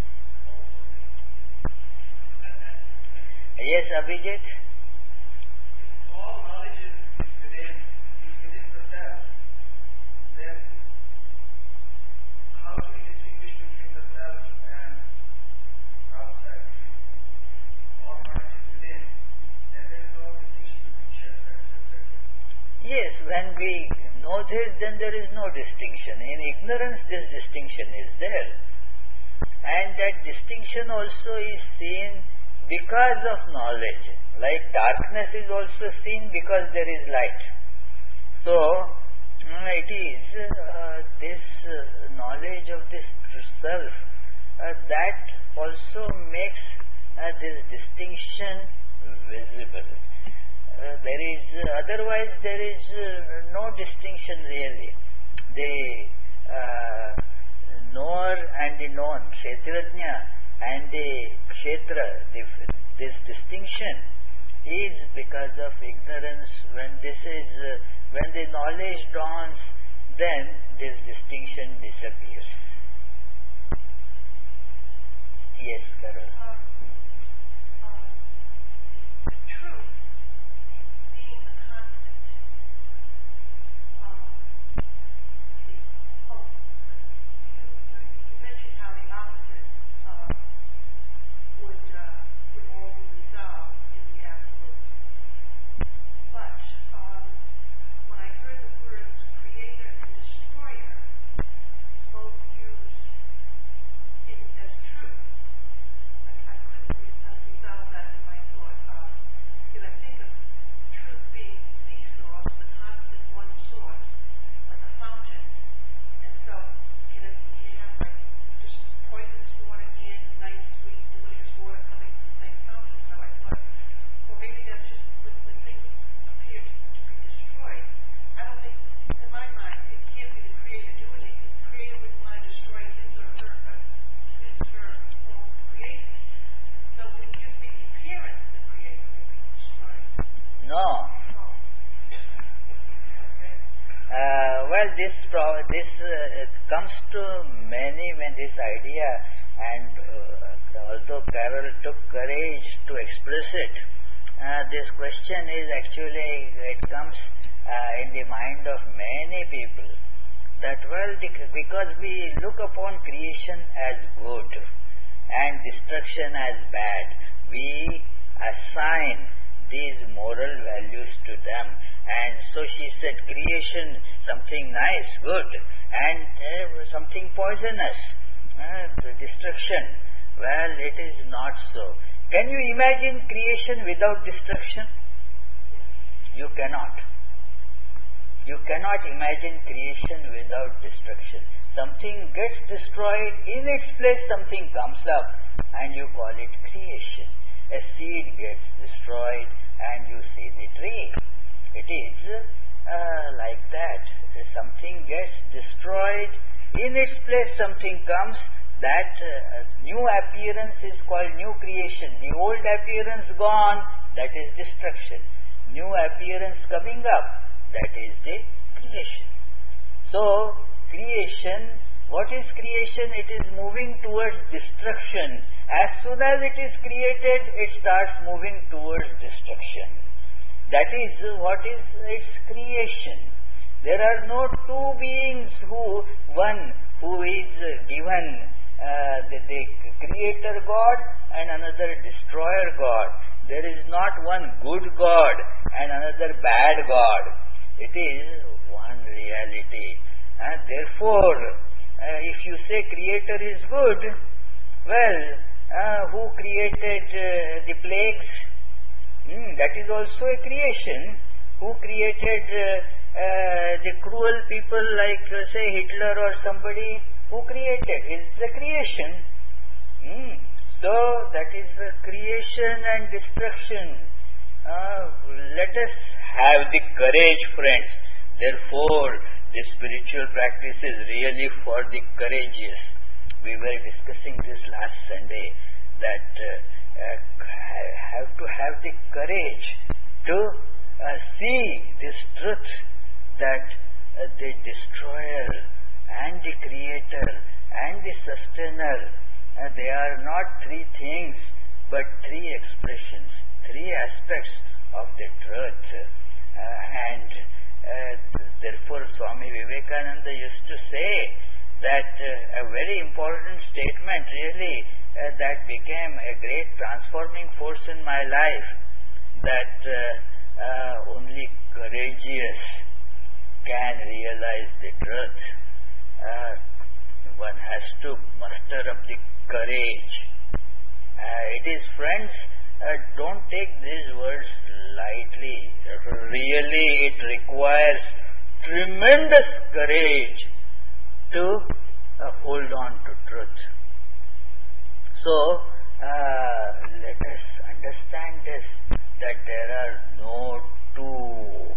Yes, Abhijit? All knowledge is within, is within the self. Then how do we distinguish between the self and outside? All knowledge is within. Then there is no distinction between Kshetra and Kshatriya. Yes, when we know this, then there is no distinction. In ignorance, this distinction is there. And that distinction also is seen because of knowledge. Like darkness is also seen because there is light. So, it is uh, this uh, knowledge of this self uh, that also makes uh, this distinction visible. Uh, there is, uh, otherwise there is uh, no distinction really. The uh, knower and the known, Kshetrajna and the Kshetra, the, this distinction is because of ignorance. When this is, uh, when the knowledge dawns, then this distinction disappears. Yes, Carol. Um, um, the truth being a constant. Um, the, oh, you, you mentioned how the opposite uh, would uh, would all be resolved in the absolute. But um, when I heard the words creator and destroyer both used in as truth, I, I couldn't re- uh, resolve that in my thought. Uh, because I think of truth being the source, the constant one source, like a fountain. And so, can it, you have like just poisonous water and nice, sweet, delicious water coming from the same fountain? So I thought, well, maybe that's just when, when things appear to, to be destroyed. I don't think, in my mind, it can't be the creator doing it. The creator wouldn't want to destroy his or her, uh, his or her own creation. So it would just be the appearance of the creator that would be destroyed. No. Oh. Okay. Uh, well, this pro- this uh, it comes to many when this idea, and uh, although Carol took courage to express it, uh, this question is actually, it comes uh, in the mind of many people, that well, the, because we look upon creation as good and destruction as bad, we assign these moral values to them. And so she said creation something nice, good, and uh, something poisonous, uh, the destruction. Well, it is not so. Can you imagine creation without destruction? You cannot. You cannot imagine creation without destruction. Something gets destroyed, in its place something comes up, and you call it creation. A seed gets destroyed and you see the tree. It is uh, like that. Something gets destroyed, in its place something comes. That uh, new appearance is called new creation. The old appearance gone, that is destruction. new appearance coming up. That is the creation. So, creation, what is creation? It is moving towards destruction. As soon as it is created, it starts moving towards destruction. That is what is its creation. There are no two beings who, one who is given uh, the, the creator God and another destroyer God. There is not one good God and another bad God. It is one reality. And therefore, uh, if you say creator is good, well, uh, who created uh, the plagues? Hmm, that is also a creation. Who created uh, uh, the cruel people like uh, say Hitler or somebody? Who created? It's the creation. Hmm. So that is uh, creation and destruction. Uh, let us have the courage, friends. Therefore, the spiritual practice is really for the courageous. We were discussing this last Sunday that uh, uh, have to have the courage to uh, see this truth that uh, the destroyer and the creator and the sustainer, uh, they are not three things but three expressions, three aspects of the truth. Uh, and uh, therefore Swami Vivekananda used to say that uh, a very important statement really uh, that became a great transforming force in my life, that uh, uh, only courageous can realize the truth. Uh, one has to muster up the courage. Uh, it is, friends, uh, don't take these words lightly. Really, it requires tremendous courage to uh, hold on to truth. So, uh, let us understand this, that there are no two.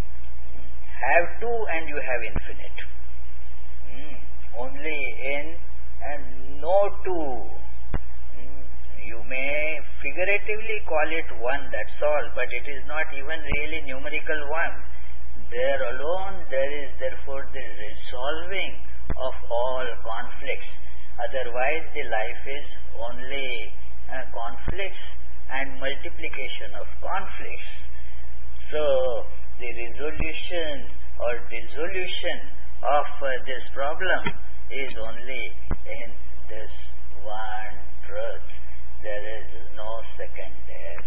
Have two and you have infinite. Mm. Only in and no two. Mm. You may figuratively call it one, that's all, but it is not even really numerical one. There alone there is therefore the resolving of all conflicts. Otherwise the life is only uh, conflicts and multiplication of conflicts. So the resolution or dissolution of uh, this problem is only in this one truth. There is no second there.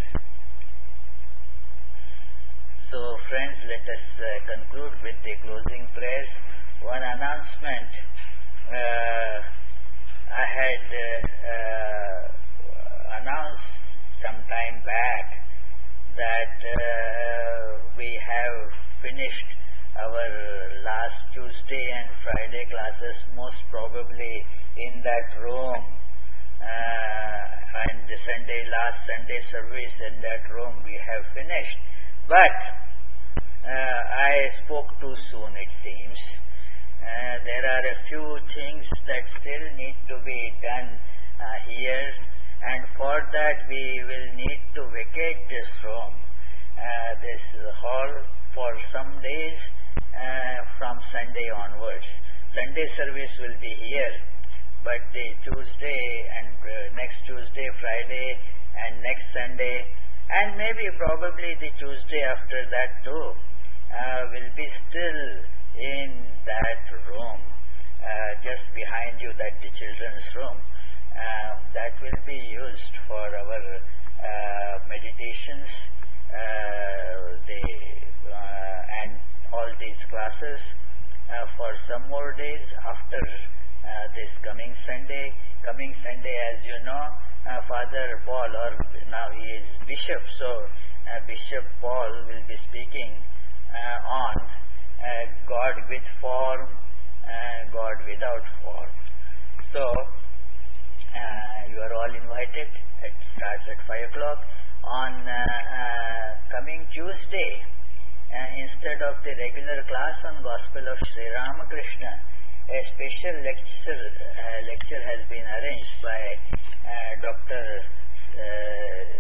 So friends, let us uh, conclude with the closing prayers. One announcement. Uh, I had uh, uh, announced some time back that uh, we have finished our last Tuesday and Friday classes most probably in that room, uh, and the Sunday, last Sunday service in that room we have finished. But uh, I spoke too soon, it seems. Uh, there are a few things that still need to be done uh, here, and for that we will need to vacate this room, uh, this hall, for some days uh, from Sunday onwards. Sunday service will be here, but the Tuesday and uh, next Tuesday, Friday and next Sunday, and maybe probably the Tuesday after that too, uh, will be still in that room, uh, just behind you, that the children's room. Um, that will be used for our uh, meditations, uh, the, uh, and all these classes uh, for some more days after uh, this coming Sunday. Coming Sunday, as you know, uh, Father Paul, or now he is Bishop, so uh, Bishop Paul will be speaking uh, on uh, God with form, uh, God without form. So, Uh, you are all invited. It starts at five o'clock on uh, uh, coming Tuesday. Uh, instead of the regular class on Gospel of Sri Ramakrishna, a special lecture uh, lecture has been arranged by uh, Doctor Uh,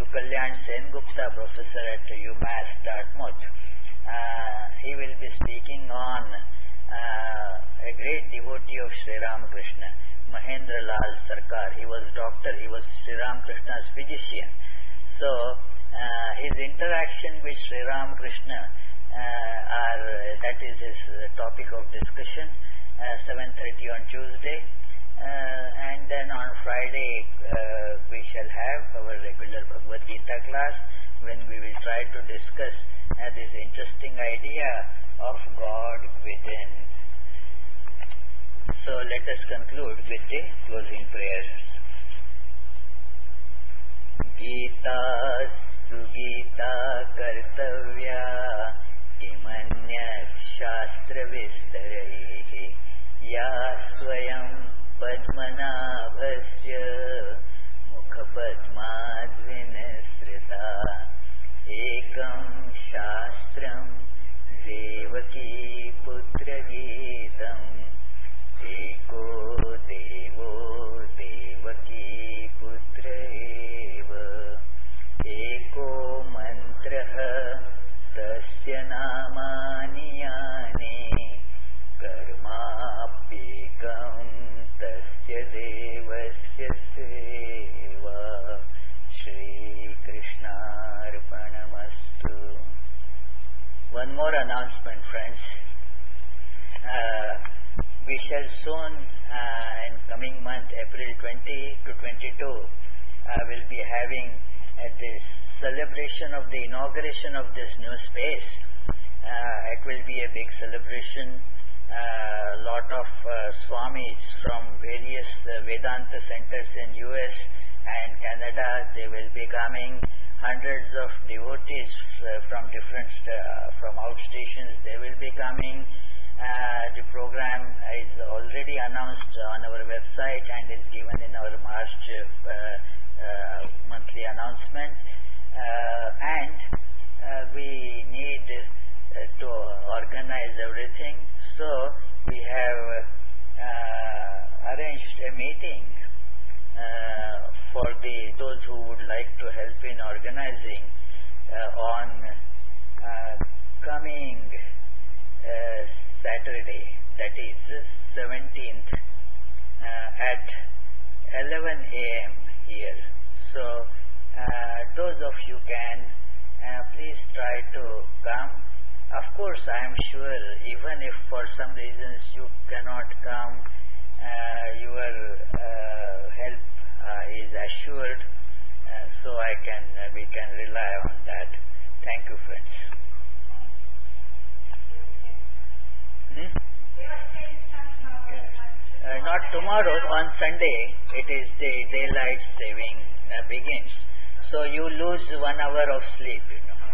Sukalyan Sengupta, professor at UMass Dartmouth. Uh, he will be speaking on uh, a great devotee of Sri Ramakrishna, Mahendra Lal Sarkar. He was doctor, he was Sri Ramakrishna's physician. So, uh, his interaction with Sri Ramakrishna, uh, are, that is his topic of discussion, uh, seven thirty on Tuesday. Uh, and then on Friday uh, we shall have our regular Bhagavad Gita class, when we will try to discuss uh, this interesting idea of God within. So let us conclude with the closing prayers. Gita sugita kartavya kimanyat shastra vistaraihi ya swayam padmanabhasya mukhapadmadvinisrita ekam shastram devaki putra geetam eko devo devaki putra eva eko mantraha tasya namani yani karmapekam tasya devasya seva. Shri Krishna arpanamastu. One more announcement, friends. Uh, we shall soon, uh, in coming month, April twentieth to twenty-second, uh, will be having uh, this celebration of the inauguration of this new space. Uh, it will be a big celebration. A uh, lot of uh, Swamis from various uh, Vedanta centers in U S and Canada, they will be coming. Hundreds of devotees uh, from different, uh, from outstations, they will be coming. Uh, the program is already announced on our website and is given in our March uh, uh, monthly announcement. Uh, and uh, we need uh, to organize everything. So we have uh, arranged a meeting uh, for the those who would like to help in organizing uh, on uh, coming uh, Saturday, that is seventeenth, uh, at eleven a m here. So uh, those of you can uh, please try to come. Of course, I am sure even if for some reasons you cannot come, uh, your uh, help uh, is assured. Uh, so I can uh, we can rely on that. Thank you, friends. Hmm? Uh, not tomorrow, on Sunday it is the daylight saving uh, begins. So you lose one hour of sleep, you know.